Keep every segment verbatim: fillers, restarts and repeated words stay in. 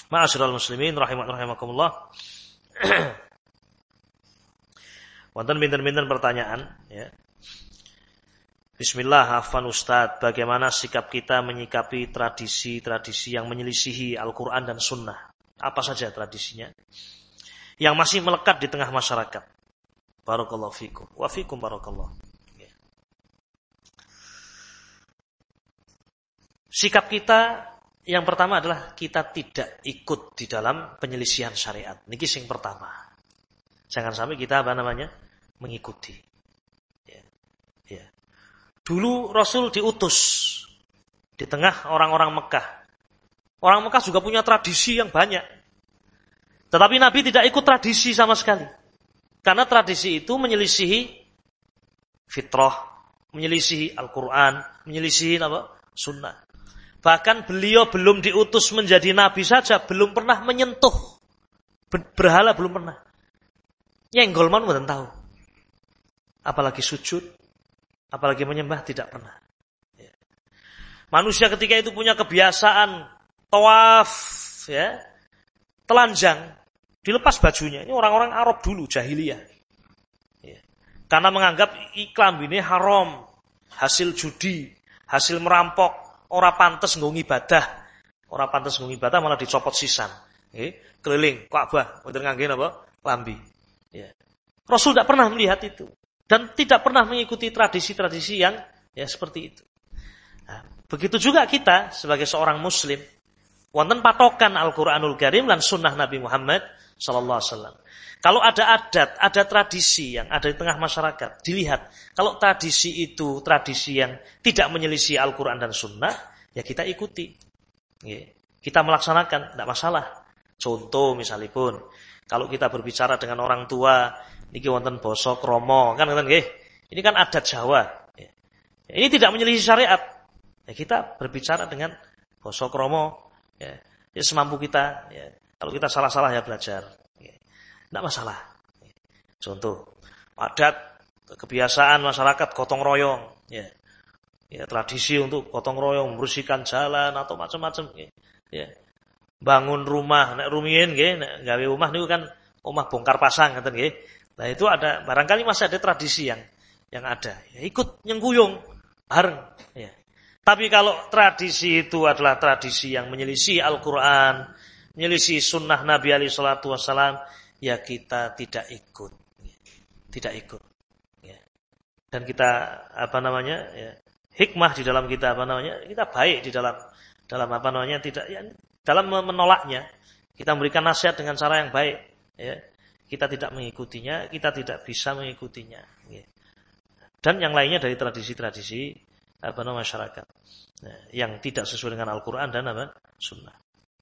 Ma'asyiral muslimin rahiman rahimakumullah. Wonten pinten-pinten pertanyaan ya. Bismillah, afwan Ustaz, bagaimana sikap kita menyikapi tradisi-tradisi yang menyelisihi Al-Qur'an dan Sunnah? Apa saja tradisinya yang masih melekat di tengah masyarakat? Barakallahu fikum wa fikum barakallahu. Ya. Sikap kita yang pertama adalah kita tidak ikut di dalam penyelisihan syariat. Niki sing pertama. Jangan sampai kita apa namanya mengikuti. Ya. Ya. Dulu Rasul diutus di tengah orang-orang Mekah. Orang Mekah juga punya tradisi yang banyak. Tetapi Nabi tidak ikut tradisi sama sekali. Karena tradisi itu menyelisihi fitrah, menyelisihi Al-Quran, menyelisihi apa? Sunnah. Bahkan beliau belum diutus menjadi nabi saja, belum pernah menyentuh berhala, belum pernah. Nyenggol man mboten tahu. Apalagi sujud, apalagi menyembah tidak pernah. Ya. Manusia ketika itu punya kebiasaan tawaf, ya, telanjang, dilepas bajunya. Ini orang-orang Arab dulu jahiliyah. Ya. Karena menganggap iklam ini haram, hasil judi, hasil merampok. Ora pantes nggo ibadah. Ora pantes nggo ibadah malah dicopot sisan. Nggih, keliling Ka'bah mboten ngangge napa? Lambi. Ya. Rasul tidak pernah melihat itu dan tidak pernah mengikuti tradisi-tradisi yang ya seperti itu. Nah, begitu juga kita sebagai seorang muslim, wonten patokan Al-Qur'anul Karim lan sunnah Nabi Muhammad sallallahu alaihi wasallam. Kalau ada adat, ada tradisi yang ada di tengah masyarakat, dilihat. Kalau tradisi itu tradisi yang tidak menyelisih Al-Quran dan Sunnah, ya kita ikuti. Kita melaksanakan, tidak masalah. Contoh misalnya pun, kalau kita berbicara dengan orang tua, niki wonten basa krama, kan ngoten nggih. Ini kan adat Jawa. Ini tidak menyelisih syariat. Ya, kita berbicara dengan basa krama, ya, ya semampu kita. Ya. Kalau kita salah-salah ya belajar. Tidak masalah. Contoh, adat, kebiasaan masyarakat gotong royong, ya, ya tradisi untuk gotong royong membersihkan jalan atau macam-macam, ya, ya. Bangun rumah, nek rumiyin, nggih, nek gawe rumah niku kan omah bongkar pasang, ngoten nggih. Nah itu ada, barangkali masih ada tradisi yang yang ada, ya, ikut nyengkuyung bareng, ya. Tapi kalau tradisi itu adalah tradisi yang menyelisih Al-Quran, menyelisih Sunnah Nabi alaihi salatu wassalam, ya kita tidak ikut, tidak ikut, ya. Dan kita apa namanya, ya, hikmah di dalam kita apa namanya, kita baik di dalam dalam apa namanya, tidak, ya, dalam menolaknya, kita memberikan nasihat dengan cara yang baik, ya. Kita tidak mengikutinya, kita tidak bisa mengikutinya, ya. Dan yang lainnya dari tradisi-tradisi apa namanya masyarakat, ya, yang tidak sesuai dengan Al-Quran dan apa Sunnah.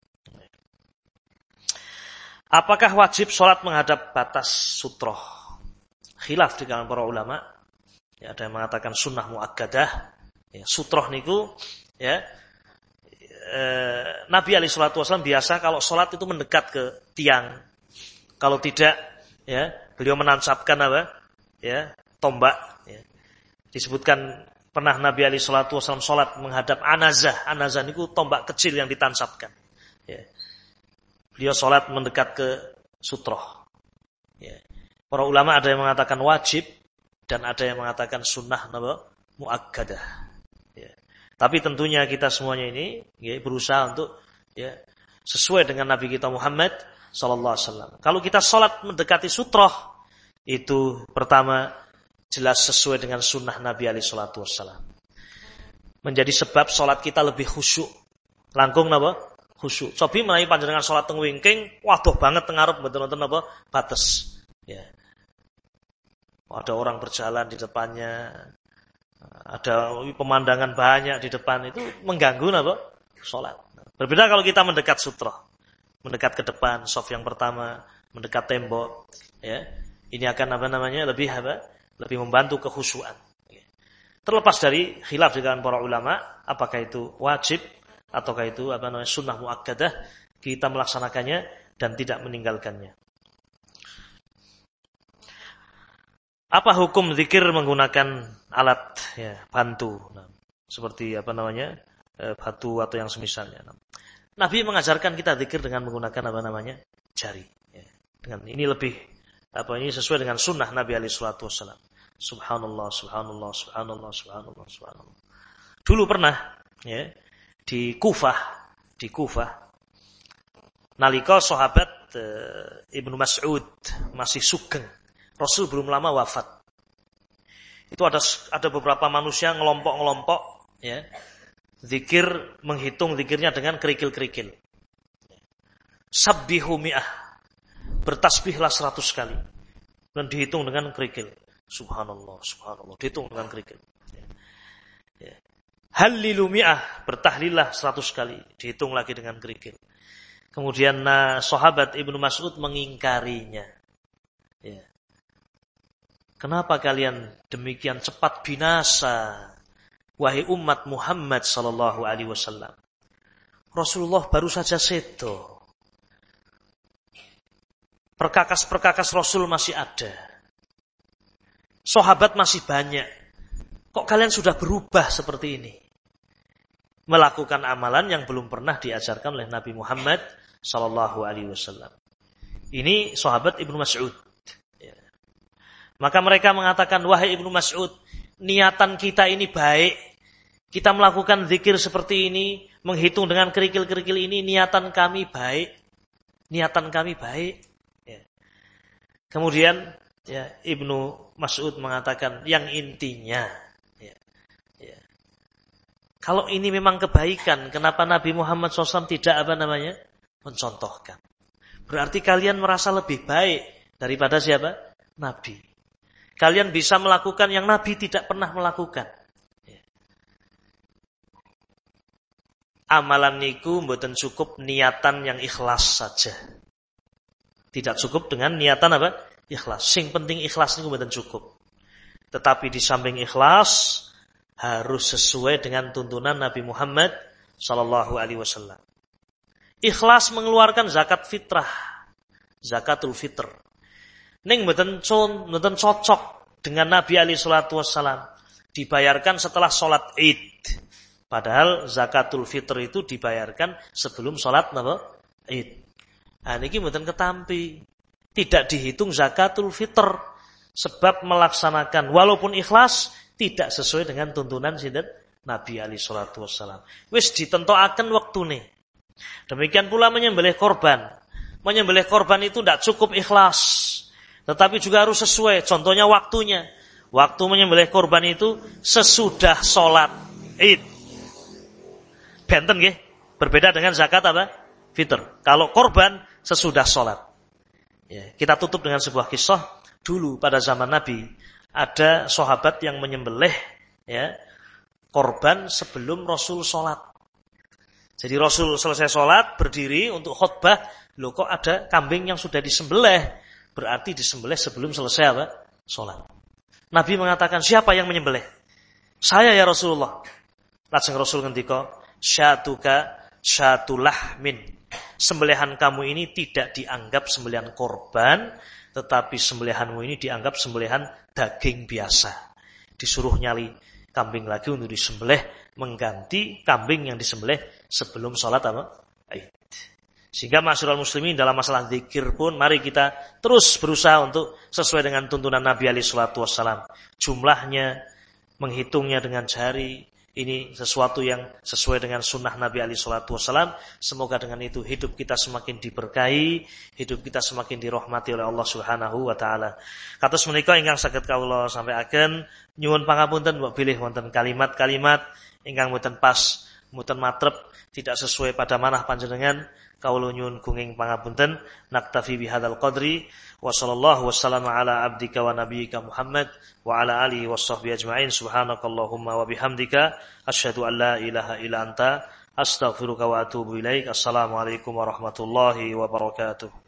Apakah wajib sholat menghadap batas sutroh? Khilaf di kalangan para ulama. Ya, ada yang mengatakan sunnah muakkadah. Ya, sutroh niku, ya, e, Nabi alaihi salatu wasallam biasa kalau sholat itu mendekat ke tiang. Kalau tidak, ya, beliau menancapkan apa? Ya, tombak. Ya. Disebutkan pernah Nabi alaihi salatu wasallam sholat menghadap anazah. Anazah niku tombak kecil yang ditancapkan. Ya. Beliau sholat mendekat ke sutroh. Ya. Para ulama ada yang mengatakan wajib dan ada yang mengatakan sunnah muakkadah. Ya. Tapi tentunya kita semuanya ini, ya, berusaha untuk, ya, sesuai dengan Nabi kita Muhammad sallallahu alaihi wasallam. Kalau kita sholat mendekati sutroh, itu pertama jelas sesuai dengan sunnah Nabi alaihi salatu wassalam. Menjadi sebab sholat kita lebih khusyuk. Langkung napa? Khusyuk. Cobi menawi panjenengan salat teng wingking, waduh banget teng ngarep mboten wonten apa bates. Ya. Ada orang berjalan di depannya, ada pemandangan banyak di depan, itu mengganggu napa? Salat. Berbeda kalau kita mendekat sutroh, mendekat ke depan, saf yang pertama, mendekat tembok, ya. Ini akan apa namanya? Lebih apa? Lebih membantu kekhusyuan. Ya. Terlepas dari khilaf di kalangan para ulama, apakah itu wajib ataukah itu apa namanya sunnah muakkadah, kita melaksanakannya dan tidak meninggalkannya. Apa hukum zikir menggunakan alat, ya, bantu, nah, seperti apa namanya e, batu atau yang semisalnya? Nah, Nabi mengajarkan kita zikir dengan menggunakan apa namanya? Jari. Ya. Dengan ini lebih apa ini sesuai dengan sunnah Nabi alaihi salatu wasallam. Subhanallah, subhanallah, subhanallah, subhanallah, subhanallah. Dulu pernah ya di Kufah, di Kufah nalika sahabat e, Ibnu Mas'ud masih sugeng. Rasul belum lama wafat. Itu ada ada beberapa manusia ngelompok-ngelompok ya. Zikir, menghitung zikirnya dengan kerikil-kerikil. Sabbihu mi'ah. Bertasbihlah seratus kali. Dan dihitung dengan kerikil. Subhanallah, subhanallah. Dihitung dengan kerikil. Ya. Hallilu mi'ah. Bertahlillah seratus kali. Dihitung lagi dengan kerikil. Kemudian nah, sahabat Ibnu Mas'ud mengingkarinya. Ya. Kenapa kalian demikian cepat binasa? Wahai umat Muhammad sallallahu alaihi wasallam. Rasulullah baru saja sedo. Perkakas-perkakas Rasul masih ada. Sahabat masih banyak. Kok kalian sudah berubah seperti ini? Melakukan amalan yang belum pernah diajarkan oleh Nabi Muhammad sallallahu alaihi wasallam. Ini sahabat Ibnu Mas'ud. Ya. Maka mereka mengatakan, wahai Ibnu Mas'ud, niatan kita ini baik. Kita melakukan zikir seperti ini, menghitung dengan kerikil-kerikil ini, niatan kami baik. Niatan kami baik. Ya. Kemudian ya, Ibnu Mas'ud mengatakan yang intinya. Ya, ya. Kalau ini memang kebaikan, kenapa Nabi Muhammad shallallahu alaihi wasallam tidak apa namanya mencontohkan? Berarti kalian merasa lebih baik daripada siapa? Nabi. Kalian bisa melakukan yang Nabi tidak pernah melakukan. Amalan niku mboten cukup niatan yang ikhlas saja. Tidak cukup dengan niatan apa? Ikhlas. Sing penting ikhlas niku mboten cukup. Tetapi di samping ikhlas harus sesuai dengan tuntunan Nabi Muhammad sallallahu alaihi wasallam. Ikhlas mengeluarkan zakat fitrah, zakatul fitr. Ning mboten mboten cocok dengan Nabi alaihi salatu wasallam. Dibayarkan setelah sholat Id. Padahal zakatul fitr itu dibayarkan sebelum sholat napa? Id. Nah, niki mboten ketampi. Tidak dihitung zakatul fitr sebab melaksanakan walaupun ikhlas tidak sesuai dengan tuntunan sinten Nabi alaihi salatu wasallam. Wis ditentokaken wektune. Demikian pula menyembelih korban. Menyembelih korban itu tidak cukup ikhlas, tetapi juga harus sesuai. Contohnya waktunya. Waktu menyembelih korban itu sesudah sholat Id. Benten nggih, berbeda dengan zakat apa? Fitr. Kalau korban sesudah sholat. Ya, kita tutup dengan sebuah kisah. Dulu pada zaman Nabi ada sahabat yang menyembelih ya korban sebelum Rasul sholat. Jadi Rasul selesai sholat berdiri untuk khutbah. Loh kok ada kambing yang sudah disembelih? Berarti disembelih sebelum selesai apa? Sholat. Nabi mengatakan, siapa yang menyembelih? Saya ya Rasulullah. Lajeng Rasul ngendika, syatuka syatulahmin. Sembelihan kamu ini tidak dianggap sembelihan korban, tetapi sembelihanmu ini dianggap sembelihan daging biasa. Disuruh nyali kambing lagi untuk disembelih, mengganti kambing yang disembelih sebelum sholat apa? Id. Sehingga ma'asyiral muslimin dalam masalah zikir pun mari kita terus berusaha untuk sesuai dengan tuntunan Nabi alaihi salatu wassalam. Jumlahnya, menghitungnya dengan jari, ini sesuatu yang sesuai dengan sunnah Nabi alaihi salatu wassalam. Semoga dengan itu hidup kita semakin diberkahi, hidup kita semakin dirahmati oleh Allah Subhanahu wa taala. Kados menika ingkang saged kawula sampaiaken, nyuwun pangapunten mbok bilih wonten kalimat-kalimat ingkang mboten pas, mboten matrep, tidak sesuai pada manah panjenengan. Kawula nyuwun gunging pangapunten. Naktafi bihadzal qadri wa sallallahu wasallam ala abdika wa nabiyyika Muhammad wa ala alihi washabbihi ajmain. Subhanakallahumma wa bihamdika asyhadu an la ilaha illa anta astaghfiruka wa atubu ilaik. Assalamualaikum warahmatullahi wabarakatuh.